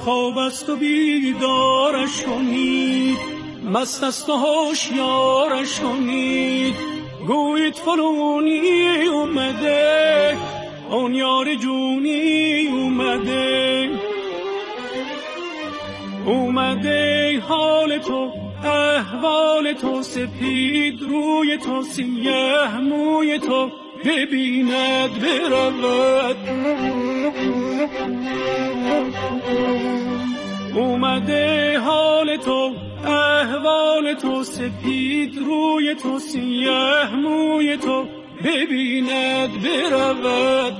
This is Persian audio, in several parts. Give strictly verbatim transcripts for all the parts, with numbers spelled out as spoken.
خواب است و بیدارش کنید، مست است و هوشیارش کنید. گویید فلونی اومده، اون یار جونی اومده. اومده حال تو، احوال تو، سپید روی تو، سیه موی تو، ببیند برود. اومده حال تو، احوال تو، سپید روی تو، سیه موی تو، ببیند برود.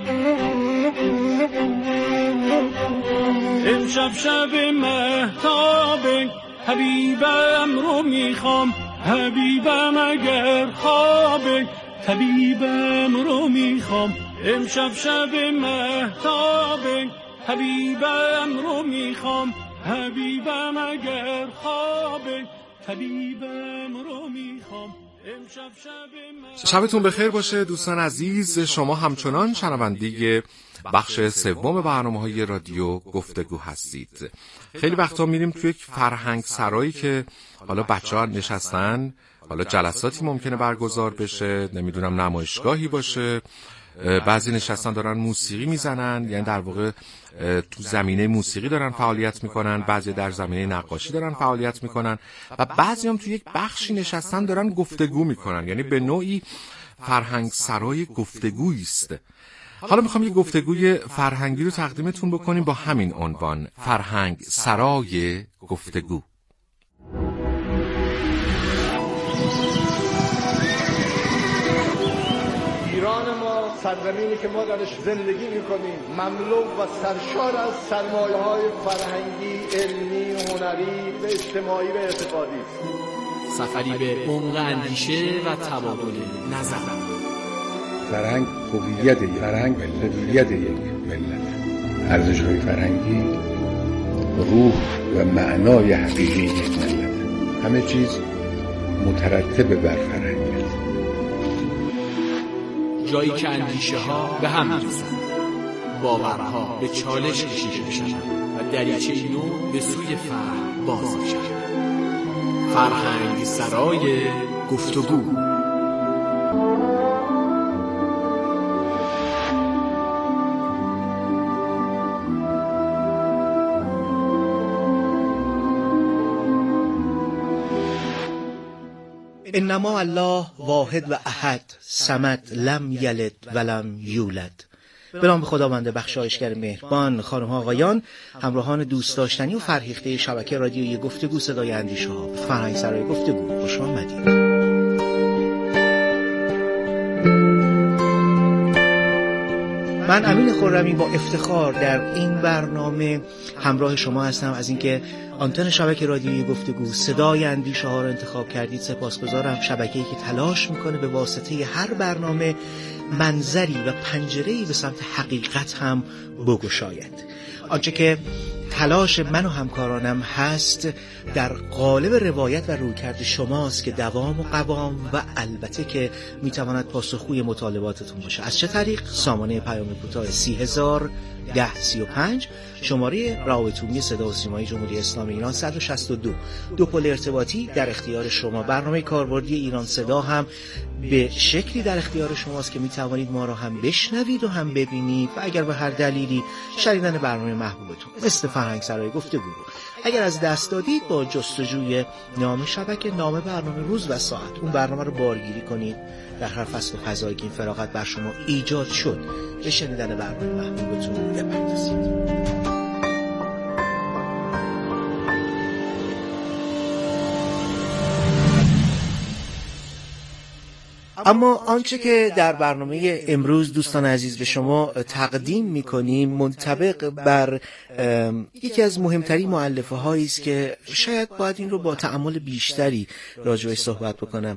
امشب شب مهتاب، حبیبم رو میخوام، حبیبم اگر خوابه، حبیبم رو میخوام. امشب شب مهتاب، حبیبم رو میخوام، حبیبم اگر خوابه، حبیبم رو میخوام. شبتون بخیر باشه دوستان عزیز. شما همچنان شنونده بخش سوم برنامه‌های رادیو گفتگو هستید. خیلی وقتا میریم توی یک فرهنگ سرایی که حالا بچه‌ها نشستن، حالا جلساتی ممکنه برگزار بشه، نمیدونم نمایشگاهی باشه، بعضی نشستن دارن موسیقی میزنن، یعنی در واقع تو زمینه موسیقی دارن فعالیت میکنن، بعضی در زمینه نقاشی دارن فعالیت میکنن و بعضی هم تو یک بخشی نشستن دارن گفتگو میکنن، یعنی به نوعی فرهنگ سرای گفتگویی است. حالا میخوام یک گفتگوی فرهنگی رو تقدیمتون بکنیم با همین عنوان، فرهنگ سرای گفتگو. ایران ما سرزمینی که ما درش زندگی میکنیم مملو و سرشار از سرمایه‌های فرهنگی، علمی، هنری و اجتماعی و اعتقادی است. سفری به عمق اندیشه و تبادل نظر. فرهنگ هویت یک فرهنگ هویت یک ملت. ارزش‌های فرهنگی روح و معنای حقیقی یک ملت. همه چیز مترتب بر فرهنگ. جایی که اندیشه ها به هم می‌ریزند، باورها به چالش کشیده می‌شوند و دریچه نو به سوی فهم باز می‌شود. فرهنگ سرای گفتگو. انما الله واحد و احد صمد لم یلد ولم یولد. به نام خداوند بخشایشگر مهربان. خانم ها آقایان، همراهان دوست داشتنی و فرهیخته شبکه رادیویی گفتگو صدای اندیشه ها، فرهنگ سرای گفتگو، خوش آمدید. من امین خرمی با افتخار در این برنامه همراه شما هستم. از اینکه آنتن شبکه رادیویی گفتگو صدای اندیشه ها رو انتخاب کردید سپاسگزارم. شبکه‌ای که تلاش میکنه به واسطه هر برنامه منظری و پنجره‌ای به سمت حقیقت هم بگشاید. آنچه که تلاش من و همکارانم هست در قالب روایت و رویکرد شماست که دوام و قوام و البته که میتواند پاسخگوی مطالباتتون باشه. از چه طریق؟ سامانه پیام کوتاه سی هزار ده سی و پنج، شماره رابطه‌عمومی صدا و سیمای جمهوری اسلامی ایران صد و شصت و دو. دو پل ارتباطی در اختیار شما. برنامه کاربردی ایران صدا هم به شکلی در اختیار شماست که میتوانید ما را هم بشنوید و هم ببینید و اگر به هر دلیلی شنیدن برنامه محبوبتون مثل فرهنگ سرای گفتگو اگر از دست دادید، با جستجوی نام شبکه، نام برنامه، روز و ساعت اون برنامه رو بارگیری کنید. در هر فصل فضایی که این فراغت بر شما ایجاد شد به شنیدن برنامه محبوبتون بپردازید. اما آنچه که در برنامه امروز دوستان عزیز به شما تقدیم می‌کنیم منطبق بر یکی از مهمترین مؤلفه هایی است که شاید باید این رو با تأمل بیشتری راجع بهش صحبت بکنم.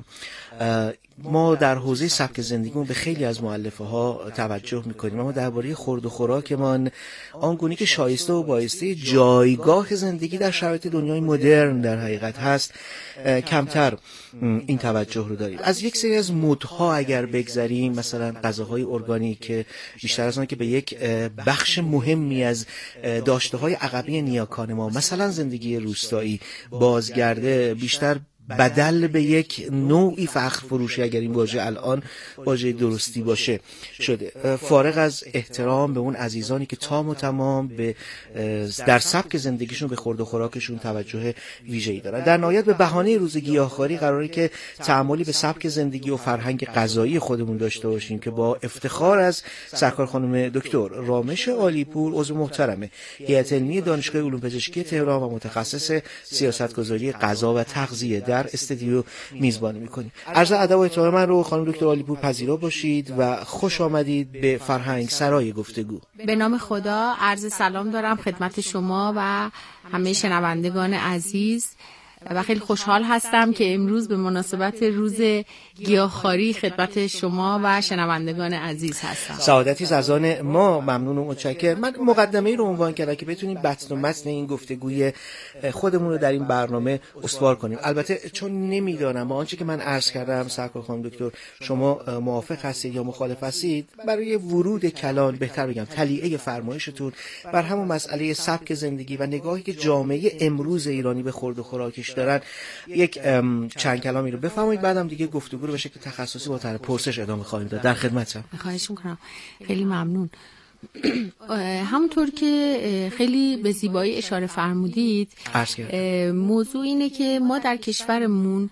ما در حوزه سبک زندگیمون به خیلی از مؤلفه ها توجه میکنیم، اما درباره خورد و خوراکمان آنگونه که شایسته و بایسته جایگاه زندگی در شرایط دنیای مدرن در حقیقت هست کمتر این توجه رو داریم. از یک سری از مدها اگر بگذریم، مثلا غذاهای ارگانیک که بیشتر از آن که به یک بخش مهمی از داشته‌های عقبی نیاکان ما مثلا زندگی روستایی بازگرده، بیشتر بدل به یک نوعی فخر فروشی، اگر این واژه الان واژه درستی باشه، شده. فارغ از احترام به اون عزیزانی که تام و تمام به در سبک زندگیشون به خورد و خوراکشون توجه ویژه‌ای دارن. در نهایت به بهانه روز گیاهخواری قراره که تأملی به سبک زندگی و فرهنگ غذایی خودمون داشته باشیم که با افتخار از سرکار خانم دکتر رامش عالیپور، عضو محترم هیئت علمی دانشگاه علوم پزشکی تهران و متخصص سیاستگذاری غذا و تغذیه در استودیو میزبانی میکنیم. عرض ادب و احترام من رو خانم دکتر عالیپور پذیرا باشید و خوش آمدید به فرهنگ سرای گفتگو. به نام خدا عرض سلام دارم خدمت شما و همه شنوندگان عزیز و خیلی خوشحال هستم که امروز به مناسبت روز گیاهخواری خدمت شما و شنوندگان عزیز هستم. سعادتی از آن ما، ممنون و متشکرم. من مقدمه‌ای رو عنوان کردم که بتونیم بطن و متن این گفتگوی خودمون رو در این برنامه استوار کنیم. البته چون نمیدانم با آنچه که من عرض کردم سرکار خانم دکتر شما موافق هستید یا مخالف هستید، برای ورود کلان بهتر بگم تلیعه فرمایشتون بر همون مسئله سبک زندگی و نگاهی که جامعه امروز ایرانی به خورد و خوراکش دارن یک چند کلامی رو بفرمایید، بعدم دیگه گفتگو رو به شکل تخصصی با طرح پرسش ادامه خواهیم داد. در خدمتم. خواهش میکنم. خیلی ممنون. همونطور که خیلی به زیبایی اشاره فرمودید، موضوع اینه که ما در کشورمون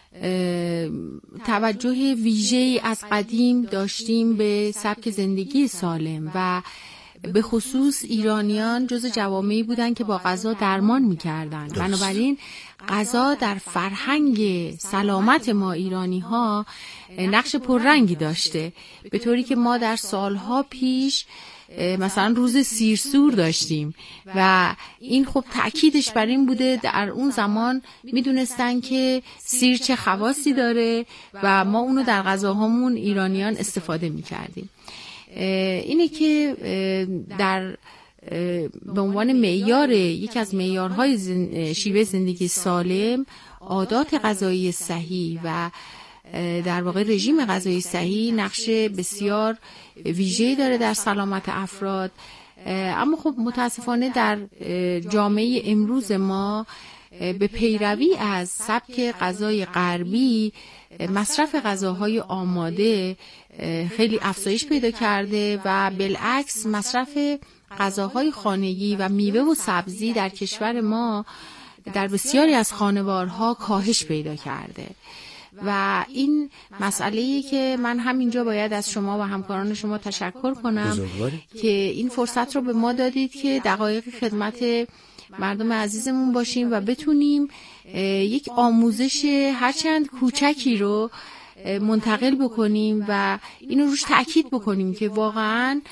توجه ویژه‌ای از قدیم داشتیم به سبک زندگی سالم و به خصوص ایرانیان جز جوامعی بودن که با غذا درمان می‌کردن. بنابراین غذا در فرهنگ سلامت ما ایرانی ها نقش پررنگی داشته، به طوری که ما در سالها پیش مثلا روز سیرسور داشتیم و این خب تأکیدش بر این بوده در اون زمان میدونستن که سیر چه خواصی داره و ما اونو در غذاهامون ایرانیان استفاده می‌کردیم. اینه که در به عنوان معیار یکی از معیارهای زن... شیوه زندگی سالم عادات غذایی صحیح و در واقع رژیم غذایی صحیح نقش بسیار ویژه‌ای داره در سلامت افراد. اما خب متاسفانه در جامعه امروز ما به پیروی از سبک غذای غربی مصرف غذاهای آماده خیلی افزایش پیدا کرده و بالعکس مصرف غذاهای خانگی و میوه و سبزی در کشور ما در بسیاری از خانوارها کاهش پیدا کرده و این مسئله‌ای که من همینجا باید از شما و همکاران شما تشکر کنم بزرگواری. که این فرصت رو به ما دادید که دقایق خدمت مردم عزیزمون باشیم و بتونیم یک آموزش هرچند کوچکی رو منتقل بکنیم و اینو روش تأکید بکنیم که واقعاً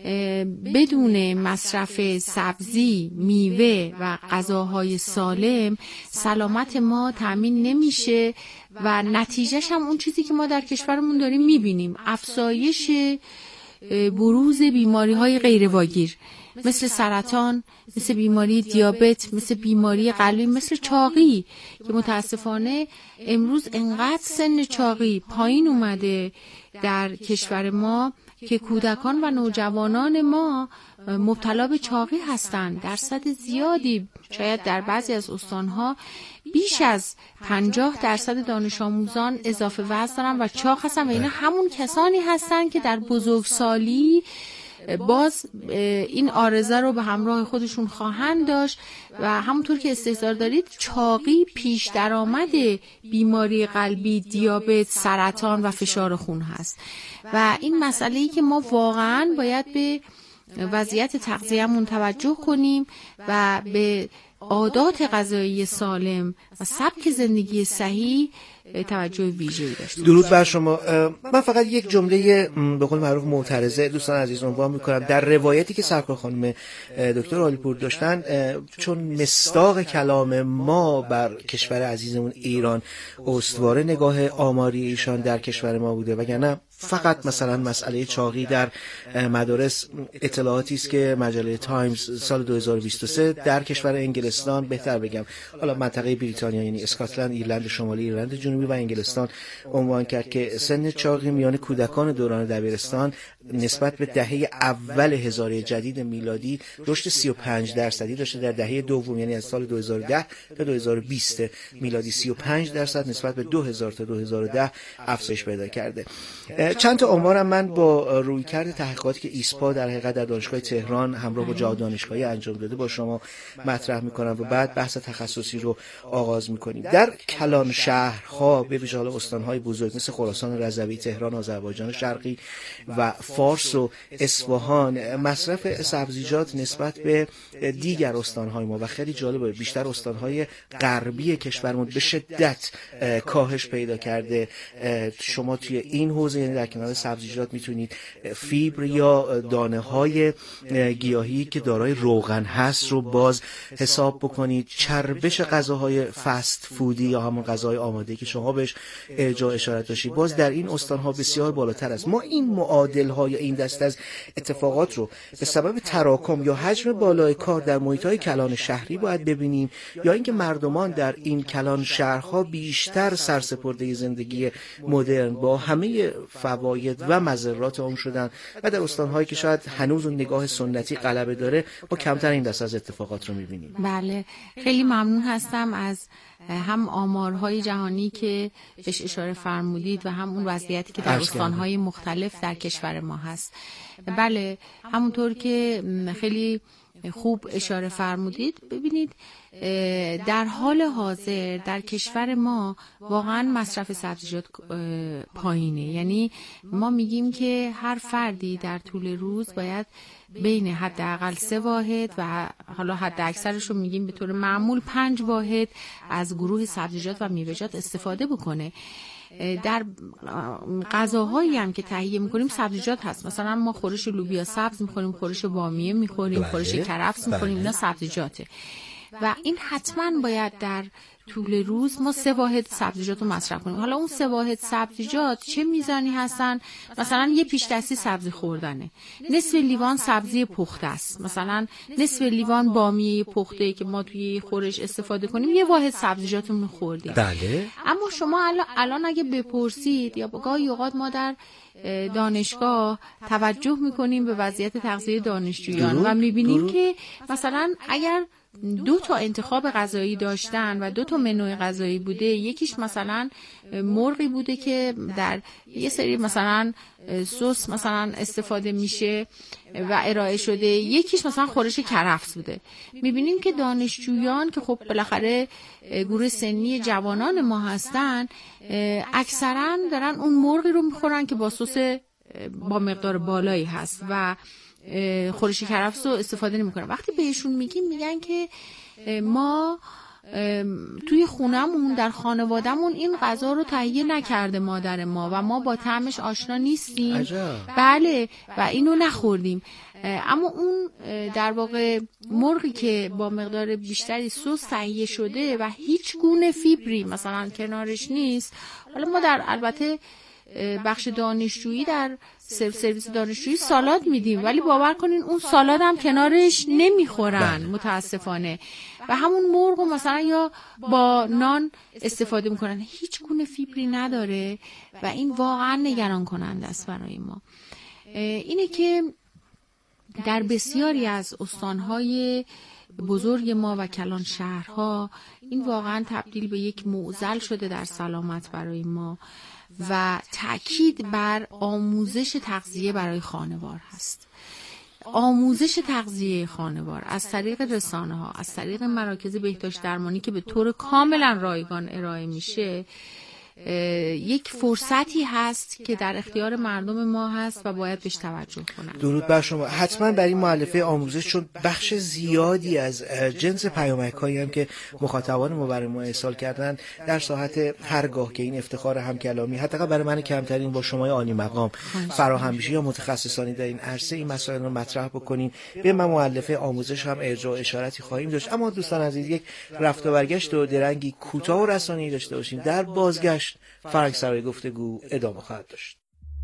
بدون مصرف سبزی، میوه و غذاهای سالم سلامت ما تأمین نمیشه و نتیجهش هم اون چیزی که ما در کشورمون داریم میبینیم، افزایش بروز بیماری‌های غیرواگیر مثل سرطان، مثل بیماری دیابت، مثل بیماری قلبی، مثل چاقی که متاسفانه امروز انقدر سن چاقی پایین اومده در کشور ما که کودکان و نوجوانان ما مبتلا به چاقی هستند. درصد زیادی، شاید در بعضی از استانها بیش از پنجاه درصد دانش آموزان اضافه وزن دارن و چاق هستن و اینا همون کسانی هستن که در بزرگسالی باز این عارضه رو به همراه خودشون خواهند داشت و همونطور که استحضار دارید چاقی پیش درآمد بیماری قلبی، دیابت، سرطان و فشار خون هست و این مسئله‌ای که ما واقعاً باید به وضعیت تغذیه‌مون توجه کنیم و به عادات غذایی سالم و سبک زندگی صحیح توجه ویژه‌ای داشته. درود بر شما. من فقط یک جمله به قول معروف معترضه دوستان عزیز عنوان می‌کنم. در روایتی که سرکار خانم دکتر عالیپور داشتن، چون مصداق کلام ما بر کشور عزیزمون ایران استواره نگاه آماری ایشان در کشور ما بوده، وگرنه فقط مثلا مسئله چاقی در مدارس اطلاعاتی است که مجله تایمز سال دو هزار و بیست و سه در کشور انگلستان، بهتر بگم حالا منطقه بریتانیا یعنی اسکاتلند، ایرلند شمالی، ایرلند جنوبی و انگلستان عنوان کرد که سن چاقی میان کودکان دوران دبیرستان نسبت به دهه اول هزاره جدید میلادی رشد سی و پنج درصدی داشته. در دهه دوم یعنی از سال دو هزار و ده تا دو هزار و بیست میلادی سی و پنج درصد نسبت به دو هزار تا دو هزار و ده افزایش پیدا کرده. چند تا آمارم من با رویکرد تحقیقاتی که ایسپا در حقیقت در دانشگاه تهران همراه با جهاد دانشگاهی انجام داده با شما مطرح میکنم و بعد بحث تخصصی رو آغاز میکنیم. در کلان شهرها به ویژه استانهای بزرگ مثل خراسان رضوی، تهران، آذربایجان شرقی و فارس و اصفهان مصرف سبزیجات نسبت به دیگر استانهای ما و خیلی جالبه بیشتر استانهای غربی کشورمون به شدت کاهش پیدا کرده. شما توی این حوزه یعنی در کنار سبزیجات میتونید فیبر یا دانه های گیاهی که دارای روغن هست رو باز حساب بکنید. چربش غذاهای فست فودی یا همون غذاهای آماده که شما بهش جا اشارت داشتید باز در این استانها بسیار بالاتر است. ما این معادل های این دست از اتفاقات رو به سبب تراکم یا حجم بالای کار در محیط‌های کلان شهری باید ببینیم یا اینکه مردمان در این کلان شهرها بیشتر سرسپرده زندگی مدرن با همه فواید و مضرات اون شدن و در استان‌هایی که شاید هنوز اون نگاه سنتی غلبه داره با کمتر این دست از اتفاقات رو می‌بینیم. بله، خیلی ممنون هستم از هم آمارهای جهانی که بهش اشاره فرمودید و هم اون وضعیتی که در استانهای مختلف در کشور ما هست. بله، همونطور که خیلی خوب اشاره فرمودید، ببینید در حال حاضر در کشور ما واقعا مصرف سبزیجات پایینه. یعنی ما میگیم که هر فردی در طول روز باید بین حداقل سه واحد و حالا حد اکثرش رو میگیم به طور معمول پنج واحد از گروه سبزیجات و میوه‌جات استفاده بکنه. در غذاهایی هم که تهیه میکنیم سبزیجات هست. مثلا ما خورش لوبیا سبز میخوریم، خورش بامیه میخوریم، خورش کرفس میخوریم، اینا سبزیجاته و این حتما باید در طول روز ما سه واحد سبزیجات رو مصرف کنیم. حالا اون سه واحد سبزیجات چه میزانی هستن؟ مثلا یه پیش دستی سبزی خوردنه، نصف لیوان سبزی پخته است، مثلا نصف لیوان بامیه پخته که ما توی خورش استفاده کنیم، یه واحد سبزیجاتمون خوردیم. بله. اما شما الان الان اگه بپرسید یا گاهی اوقات ما در دانشگاه توجه میکنیم به وضعیت تغذیه دانشجویان و میبینیم که مثلا اگر دو تا انتخاب غذایی داشتن و دو تا منوی غذایی بوده، یکیش مثلا مرغی بوده که در یه سری مثلا سس مثلا استفاده میشه و ارائه شده، یکیش مثلا خورش کرفس بوده. میبینیم که دانشجویان که خب بالاخره گروه سنی جوانان ما هستن اکثرا دارن اون مرغی رو میخورن که با سس با مقدار بالایی هست و خورش کرفس رو استفاده نمی‌کنن. وقتی بهشون میگیم میگن که ما توی خونمون در خانوادهمون این غذا رو تهیه نکرده مادر ما و ما با طعمش آشنا نیستیم. عجب. بله و اینو نخوردیم. اما اون در واقع مرغی که با مقدار بیشتری سس تهیه شده و هیچ گونه فیبری مثلا کنارش نیست، حالا ما در البته بخش دانشجویی در سرویس دانشجویی سالاد میدیم ولی باور کنین اون سالاد هم کنارش نمیخورن متاسفانه و همون مرغ مثلا یا با نان استفاده میکنن، هیچ گونه فیبری نداره و این واقعا نگران کننده است برای ما. اینه که در بسیاری از استانهای بزرگ ما و کلان شهرها این واقعا تبدیل به یک معضل شده در سلامت برای ما و تأکید بر آموزش تغذیه برای خانوار هست. آموزش تغذیه خانوار از طریق رسانه ها، از طریق مراکز بهداشت درمانی که به طور کاملا رایگان ارائه میشه یک فرصتی هست که در اختیار مردم ما هست و باید بهش توجه کنن. درود بر شما. حتما برای مؤلفه آموزش، چون بخش زیادی از جنس پیامک‌هایی هم که مخاطبان ما برای ما ارسال کردن در ساحت هرگاه که این افتخار همکلامی حتی برای من کمترین با شما عالی مقام فراهم بشه یا متخصصانی در این عرصه این مسائل رو مطرح بکنیم، به من مؤلفه آموزش هم ارجاع اشارتی خواهیم داشت. اما دوستان عزیز، یک رفت و برگشت و درنگی کوتاه و رسانه‌ای داشته باشیم. در بازگشت فرهنگ سرای گفتگو ادامه خواهد داشت.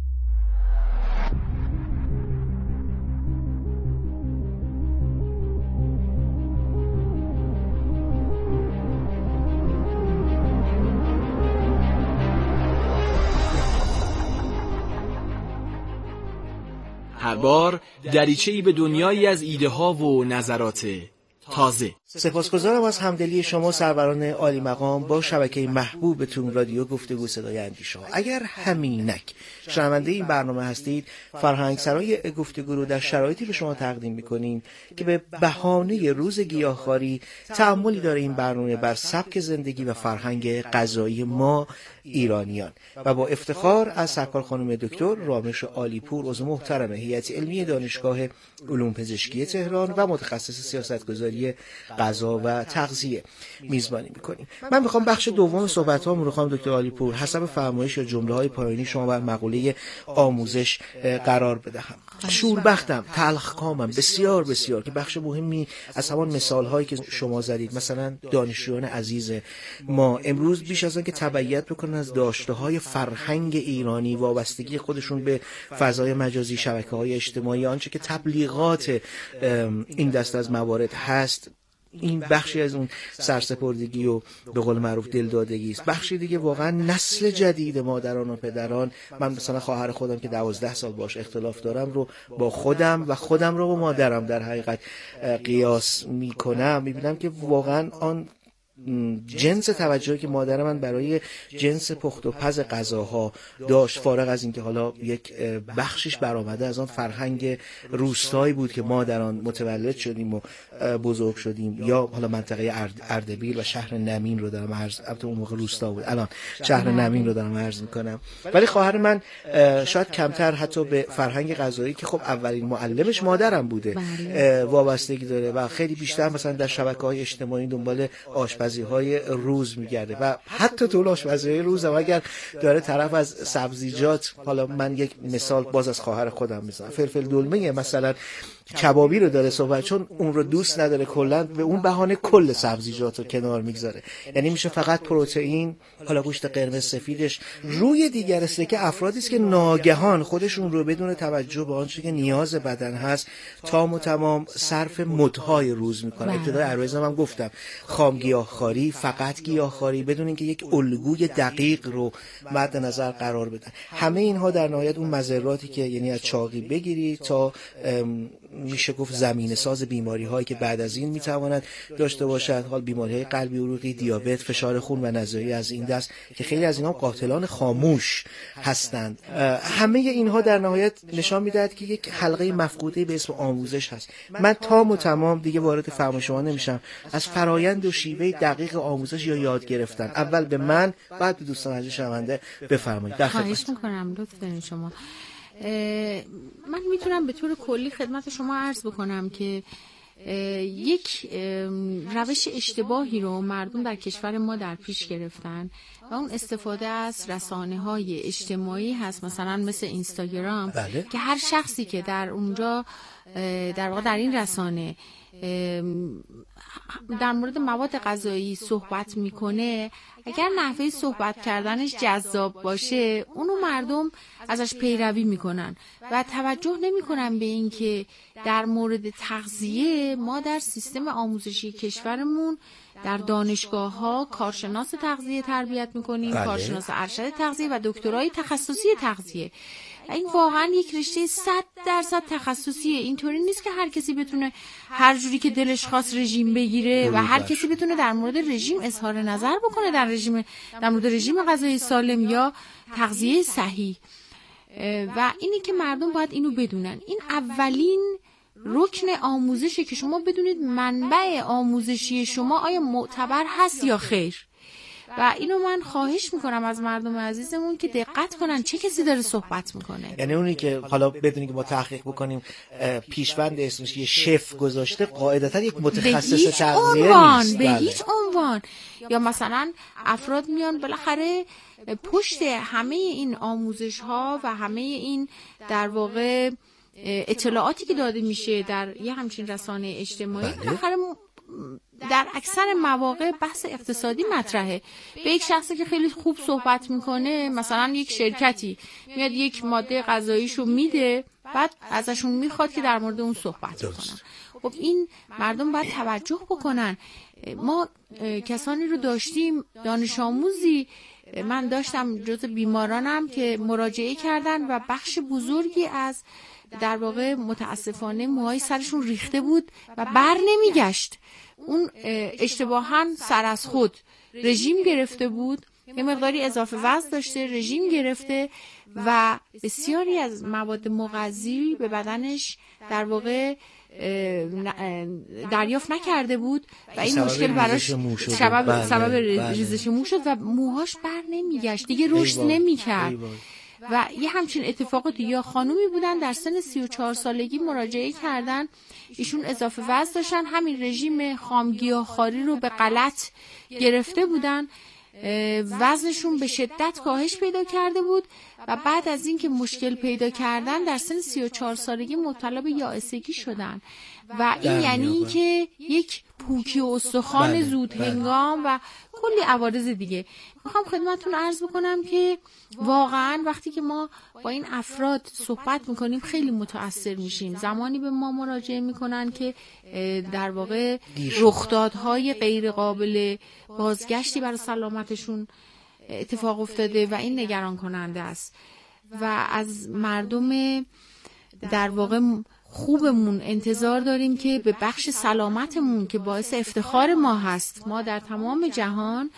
هر بار دریچه‌ای به دنیایی از ایده ها و نظرات تازه. سپاسگزارم از همدلی شما سروران عالی مقام با شبکه محبوبتون رادیو گفتگو صدای اندیشه. اگر همینک شنونده این برنامه هستید، فرهنگ سرای گفتگو رو در شرایطی به شما تقدیم می‌کنیم که به بهانه روز گیاهخواری تأملی داره این برنامه بر سبک زندگی و فرهنگ غذایی ما ایرانیان و با افتخار از سرکار خانم دکتر رامش عالیپور، عضو محترم هیئت علمی دانشگاه علوم پزشکی تهران و متخصص سیاستگذاری غذا و تغذیه میزبانی میکنیم. من میخوام بخش دوم صحبت‌هامون رو خانم دکتر عالیپور حسب فرمایش یا جمله‌های پایانی شما بر مقوله آموزش قرار بدهم. شوربختم، تلخکامم بسیار بسیار که بخش مهمی از همان مثال‌هایی که شما زدید، مثلا دانشجویان عزیز ما امروز بیش از آن که تبعیت بکنن از داشته‌های فرهنگ ایرانی، وابستگی خودشون به فضای مجازی، شبکه‌های اجتماعی، آنچه که تبلیغات این دست از موارد هست، این بخشی از اون سرسپردگی و به قول معروف دلدادگی است. بخشی دیگه واقعا نسل جدید مادران و پدران، من مثلا خواهر خودم که دوازده سال باش اختلاف دارم رو با خودم و خودم رو با مادرم در حقیقت قیاس میکنم، میبینم که واقعا آن جنس توجهی که مادر من برای جنس پخت و پز غذاها داشت، فارغ از اینکه حالا یک بخشش برآمده از آن فرهنگ روستایی بود که ما در آن متولد شدیم و بزرگ شدیم، یا حالا منطقه اردبیل و شهر نمین رو دارم عرض، البته اون موقع روستا بود، الان شهر نمین رو دارم عرض میکنم. ولی خواهر من شاید کمتر حتی به فرهنگ غذایی که خب اولین معلمش مادرم بوده وابستگی داره و خیلی بیشتر مثلا در شبکه‌های اجتماعی دنبال آشپزی های روز میگرده و حتی تو آشپزی روز هم اگر داره طرف از سبزیجات، حالا من یک مثال باز از خواهر خودم میزنم، فلفل دلمه مثلا کبابی رو داره صحبت، چون اون رو دوست نداره کلا به اون بهانه کل سبزیجات رو کنار میگذاره، یعنی میشه فقط پروتئین، حالا گوشت قرمز سفیدش روی دیگر سکه. افرادی است که ناگهان خودشون رو بدون توجه به آنچه که نیاز بدن هست تام و تمام صرف مدهای روز میکنن. ابتدای عرایزم هم گفتم خام گیاهخواری، فقط گیاهخواری، بدون اینکه یک الگوی دقیق رو مد نظر قرار بدن. همه اینها در نهایت اون مضراتی که یعنی از چاقی بگیری تا میشه گفت زمینه ساز بیماری هایی که بعد از این میتواند داشته باشد، حال بیماری های قلبی، عروقی، دیابت، فشار خون و نزاعی از این دست که خیلی از اینها قاتلان خاموش هستند. همه اینها در نهایت نشان میدهد که یک حلقه مفقوده به اسم آموزش هست. من تام و تمام دیگه وارد فرمایش شما نمیشم از فرایند و شیوه دقیق آموزش یا یاد گرفتن، اول به من بعد به دوستان عزیز شنونده بفرمایید. خواهش میکنم، لطف دارین شما. من میتونم به طور کلی خدمت شما عرض بکنم که یک روش اشتباهی رو مردم در کشور ما در پیش گرفتن و اون استفاده از رسانه‌های اجتماعی هست، مثلا مثل اینستاگرام. بله. که هر شخصی که در اونجا در واقع در این رسانه در مورد مواد غذایی صحبت میکنه، اگر نحوه صحبت کردنش جذاب باشه اونو مردم ازش پیروی میکنن و توجه نمیکنن به این که در مورد تغذیه ما در سیستم آموزشی کشورمون در دانشگاه ها کارشناس تغذیه تربیت میکنیم. بله. کارشناس ارشد تغذیه و دکترای تخصصی تغذیه. این واقعا یک رشته صد درصد تخصصیه. اینطوری نیست که هر کسی بتونه هر جوری که دلش خواست رژیم بگیره و هر کسی بتونه در مورد رژیم اظهار نظر بکنه در رژیم در مورد رژیم غذایی سالم یا تغذیه صحیح. و اینی که مردم باید اینو بدونن. این اولین رکن آموزشه که شما بدونید منبع آموزشی شما آیا معتبر هست یا خیر. و اینو من خواهش میکنم از مردم عزیزمون که دقت کنن چه کسی داره صحبت میکنه. یعنی اونی که حالا بدونی که ما تحقیق بکنیم پیشوند اسمش یه شف گذاشته، قاعدتا یک متخصص تغذیه نیست. به هیچ عنوان. یا مثلا افراد میان بالاخره پشت همه این آموزش ها و همه این در واقع اطلاعاتی که داده میشه در یه همچین رسانه اجتماعی، بالاخره در اکثر مواقع بحث اقتصادی مطرحه. به یک شخصی که خیلی خوب صحبت میکنه، مثلا یک شرکتی میاد یک ماده غذاییشو میده، بعد ازشون میخواد که در مورد اون صحبت کنن. خب این مردم باید توجه بکنن. ما کسانی رو داشتیم، دانش آموزی من داشتم جز بیمارانم که مراجعه کردن و بخش بزرگی از در واقع متاسفانه موهای سرشون ریخته بود و بر نمیگشت. اون اشتباهاً سر از خود رژیم گرفته بود، یه مقداری اضافه وزن داشته، رژیم گرفته و بسیاری از مواد مغذی به بدنش در واقع دریافت نکرده بود و این مشکل براش سبب سبب ریزش مو شد و موهاش بر نمیگشت، دیگه رشد نمیکرد. و یه همچین اتفاقاتی. یا خانومی بودن در سن سی و چهار سالگی مراجعه کردن، ایشون اضافه وزن داشتن، همین رژیم خامگیاهخواری رو به غلط گرفته بودن، وزنشون به شدت کاهش پیدا کرده بود و بعد از این که مشکل پیدا کردن در سن سی و چهار سالگی مبتلا به یائسگی شدن و این یعنی که یک پوکی و استخوان بله، زود بله. هنگام و کلی عوارض دیگه. میخوام خدمتتون عرض بکنم که واقعا وقتی که ما با این افراد صحبت میکنیم خیلی متاثر میشیم. زمانی به ما مراجعه میکنن که در واقع رخدادهای غیر قابل بازگشتی برای سلامتشون اتفاق افتاده و این نگران کننده است و از مردم در واقع خوبمون انتظار داریم که به بخش سلامتمون که باعث افتخار ما هست، ما در تمام جهان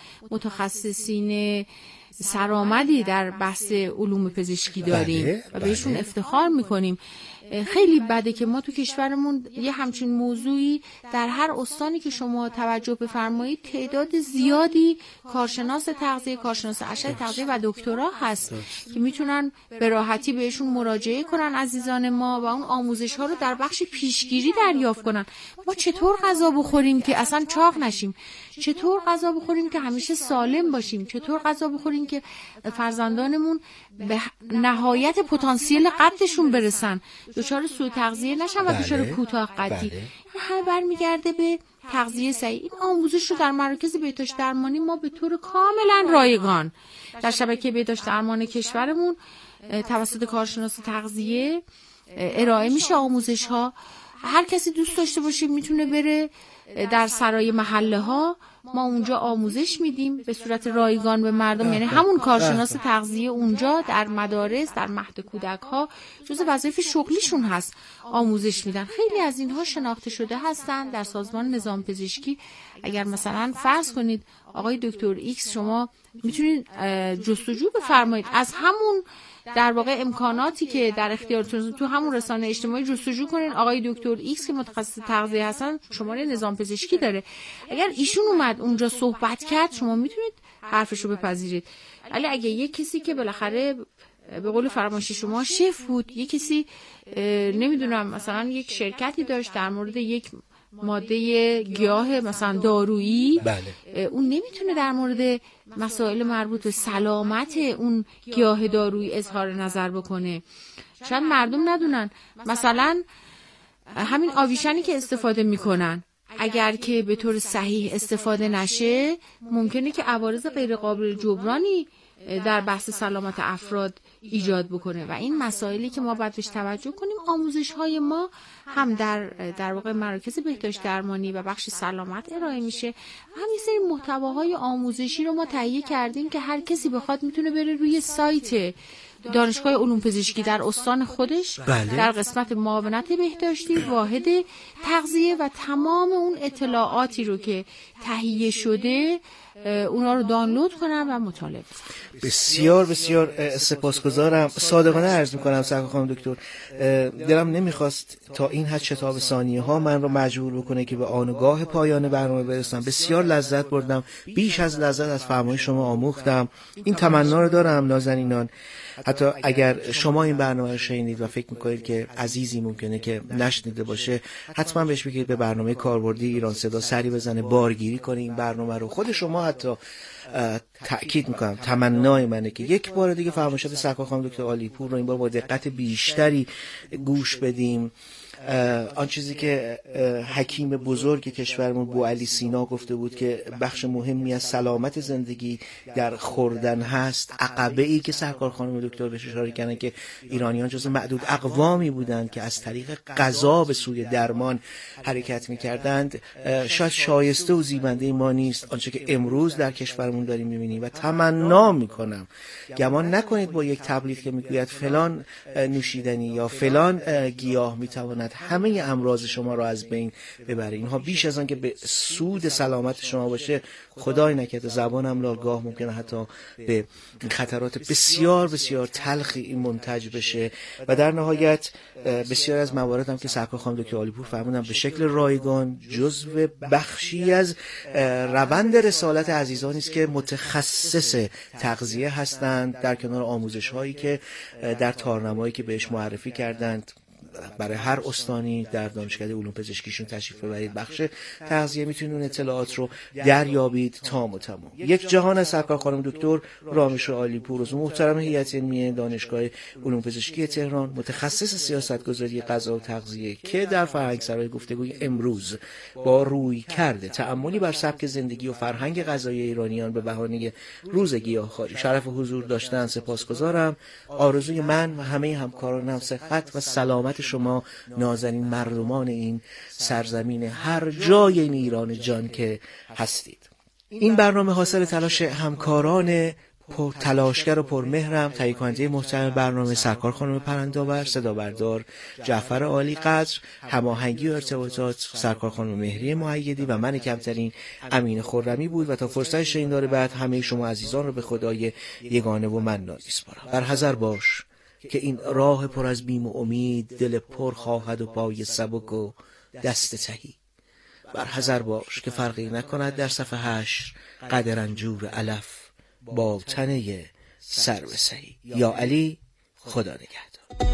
متخصصین سرآمدی در بحث علوم پزشکی داریم بله، و بهشون بله. افتخار میکنیم. خیلی بده که ما تو کشورمون یه همچین موضوعی در هر استانی که شما توجه بفرمایید تعداد زیادی کارشناس تغذیه، کارشناس ارشد تغذیه و دکترا هست که میتونن به راحتی بهشون مراجعه کنن عزیزان ما و اون آموزش ها رو در بخش پیشگیری دریافت کنن. ما چطور غذا بخوریم که اصلا چاق نشیم؟ چطور غذا بخوریم که همیشه سالم باشیم؟ چطور غذا بخوریم که فرزندانمون به نهایت پتانسیل قدشون برسن، دچار سوء تغذیه نشن و دچار کوتاه قدی؟ بله. همه برمیگرده به تغذیه صحیح. این آموزش رو در مراکز بهداشت درمانی ما به طور کاملا رایگان در شبکه بهداشت درمان کشورمون توسط کارشناس تغذیه ارائه میشه. آموزش ها هر کسی دوست داشته باشه میتونه بره در سرای محله ها، ما اونجا آموزش میدیم به صورت رایگان به مردم، یعنی همون کارشناس تغذیه اونجا در مدارس، در مهد کودک ها جز وظایف شغلیشون هست، آموزش میدن. خیلی از اینها شناخته شده هستن در سازمان نظام پزشکی. اگر مثلا فرض کنید آقای دکتر ایکس شما میتونید جستجو بفرمایید از همون در واقع امکاناتی که در اختیارتون تو همون رسانه اجتماعی جستجو کنین، آقای دکتر ایکس که متخصص تغذیه هستن شماره نظام پزشکی داره، اگر ایشون اومد اونجا صحبت کرد شما میتونید حرفشو بپذیرید. ولی اگه یک کسی که بالاخره به قول فرمایشی شما شف بود، یک کسی نمیدونم مثلا یک شرکتی داشت در مورد یک ماده گیاه مثلا دارویی، بله. اون نمیتونه در مورد مسائل مربوط به سلامت اون گیاه دارویی اظهار نظر بکنه. شاید مردم ندونن مثلا همین آویشنی که استفاده میکنن اگر که به طور صحیح استفاده نشه ممکنه که عوارض غیر قابل جبرانی در بحث سلامت افراد ایجاد بکنه و این مسائلی که ما باید بهش توجه کنیم. آموزش های ما هم در در واقع مراکز بهداشت درمانی و بخش سلامت ارائه میشه. همین سری محتواهای آموزشی رو ما تهیه کردیم که هر کسی بخواد میتونه بره روی سایت دانشگاه علوم پزشکی در استان خودش بله. در قسمت معاونت بهداشتی واحد تغذیه و تمام اون اطلاعاتی رو که تهیه شده اونا رو دانلود کنم و مطالعه کنم. بسیار بسیار سپاسگزارم. صادقانه عرض میکنم سرکار خانم دکتر، دلم نمیخواست تا این حد شتاب ثانیه ها من رو مجبور بکنه که به آنگاه پایان برنامه برسم. بسیار لذت بردم، بیش از لذت از فرمایش شما آموختم. این تمنا رو دارم نازنینان، حتی اگر شما این برنامه رو شنیدید و فکر میکنید که عزیزی ممکنه که نشنیده باشه، حتما بهش بگید به برنامه کاربردی ایران صدا سری بزنه، بارگیری کنه این برنامه رو. خود شما حتی تأکید میکنم، تمنای منه که یک بار دیگه فرمایشات سرکار خانم دکتر عالیپور رو این بار با دقت بیشتری گوش بدیم. آن چیزی که حکیم بزرگ کشورمون بوعلی سینا گفته بود که بخش مهمی از سلامت زندگی در خوردن هست، عقبه ای که سرکار خانم دکتر بهش اشاره کردن که ایرانیان جز معدود اقوامی بودند که از طریق غذا به سوی درمان حرکت می‌کردند، شاید شایسته و زیبنده ما نیست آنچه که امروز در کشورمون داریم می‌بینیم. و تمنا می‌کنم گمان نکنید با یک تبلیغ که میگوید فلان نوشیدنی یا فلان گیاه میتواند همه امراض شما را از بین ببره. اینها بیش از آن که به سود سلامت شما باشه، خدای نکرده زبانم لالگاه ممکنه حتی به خطرات بسیار بسیار تلخی منتج بشه. و در نهایت بسیار از موارد هم که سرکار خانم دکتر عالیپور فرمودن به شکل رایگان جزو بخشی از روند رسالت عزیزانی است که متخصص تغذیه هستند، در کنار آموزش هایی که در تارنمایی که بهش معرفی کردند برای هر استانی در دانشکده علوم پزشکیشون تشریف ببرید، بخش تغذیه میتونید اون اطلاعات رو دریابید تام و تمام. یک جهان از سرکار خانم دکتر رامش عالیپور، عضو محترم هیئت علمی دانشگاه علوم پزشکی تهران، متخصص سیاستگذاری غذا و تغذیه، که در فرهنگسرای گفتگوی امروز با روی کرده تأملی بر سبک زندگی و فرهنگ غذایی ایرانیان به بهانه روز گیاهخواری شرف حضور داشتن. سپاسگزارم. آرزوی من و همه همکارانم صحت و سلامت شما نازنین مردمان این سرزمین هر جای این ایران جان که هستید. این برنامه حاصل تلاش همکاران پر تلاشگر و پرمهرم، تهیه کننده محترم برنامه سرکار خانم پرنداور، صدا بردار جعفر عالی قدر، هماهنگی و ارتباطات سرکار خانم مهری مؤیدی و من کمترین امین خرمی بود. و تا فرصت شنیدار بعد همه شما عزیزان رو به خدای یگانه و منان میسپارم. بر حذر باش که این راه پر از بیم و امید دل پر خواهد و پای سبک و دست تهی. بر حذر باش که فرقی نکند در صف حشر قد رنجور علف با تنه سر و سهی. یا علی، خدا نگهدار.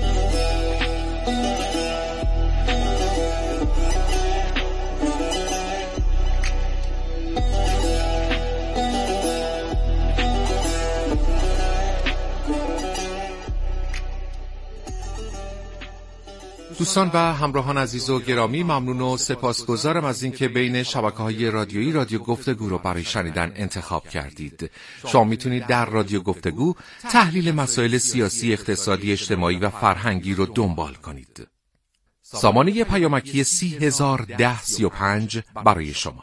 دوستان و همراهان عزیز و گرامی، ممنون و سپاسگزارم از اینکه بین شبکه‌های رادیویی رادیو گفتگو رو برای شنیدن انتخاب کردید. شما میتونید در رادیو گفتگو تحلیل مسائل سیاسی، اقتصادی، اجتماعی و فرهنگی رو دنبال کنید. سامانه پیامکی سی هزار ده سی و پنج برای شما.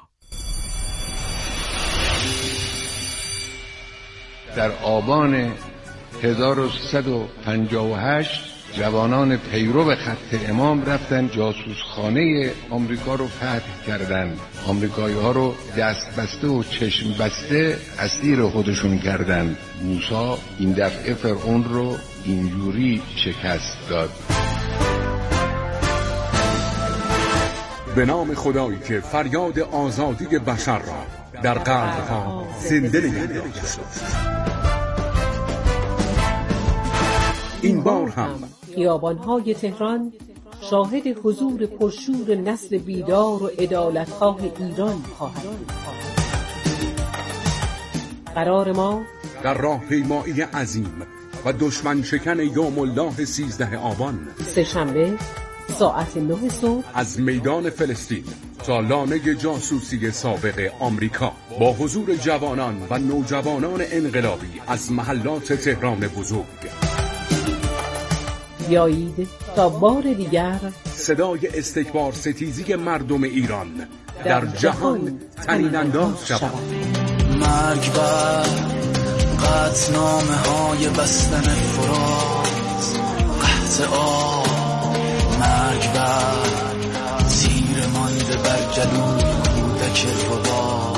در آبان هزار و سیصد و پنجاه و هشت جوانان پیرو خط امام رفتن جاسوسخانه آمریکا رو فتح کردند. آمریکایی ها رو دست بسته و چشم بسته اسیر خودشون کردند. موسی این دفعه فرعون رو اینجوری شکست داد. به نام خدایی که فریاد آزادی بشر را در قلب‌ها زنده نگه داشته. این بار هم خیابان‌های تهران شاهد حضور پرشور نسل بیدار و عدالت‌خواه ایران خواهد بود. قرار ما در راهپیمایی عظیم و دشمن شکن یوم الله سیزده آبان، سه‌شنبه ساعت نه صبح از میدان فلسطین تا لانه جاسوسی سابق آمریکا، با حضور جوانان و نوجوانان انقلابی از محلات تهران بزرگ. بیایید تا بار دیگر صدای استکبار ستیزی مردم ایران در جهان طنین انداز شود. مرگ بر قطعنامه های بستن فرات، قحط آب، مرگ بر تیر مانده بر جلوی کودک ربا،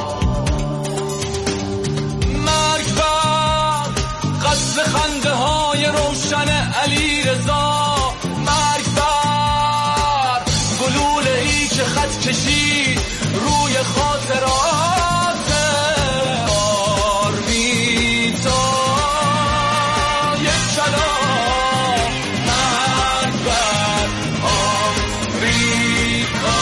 مرگ بر قصد خنده های روشن علی رضا، مرگ بر گلوله ای که خط کشید روی خاطرات آرمیتا، یک کلام مرگ بر آمریکا.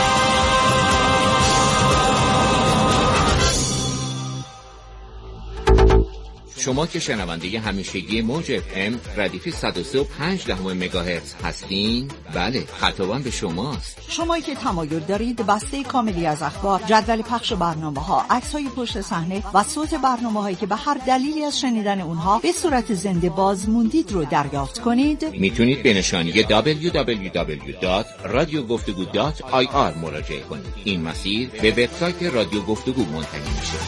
شما که شنونده همیشگی موج اف ام ردیف صد و سه و پنج دهم مگاهرتز هستین، بله خطابم به شماست. شما که تمایل دارید بسته کاملی از اخبار، جدول پخش برنامه‌ها، عکس‌های پشت صحنه و صوت برنامه‌هایی که به هر دلیلی از شنیدن اونها به صورت زنده باز موندید رو دریافت کنید، میتونید به نشانی دبلیو دبلیو دبلیو دات رادیو گفتگو دات آی آر مراجعه کنید. این مسیر به وبسایت رادیو گفتگو منتهی میشه.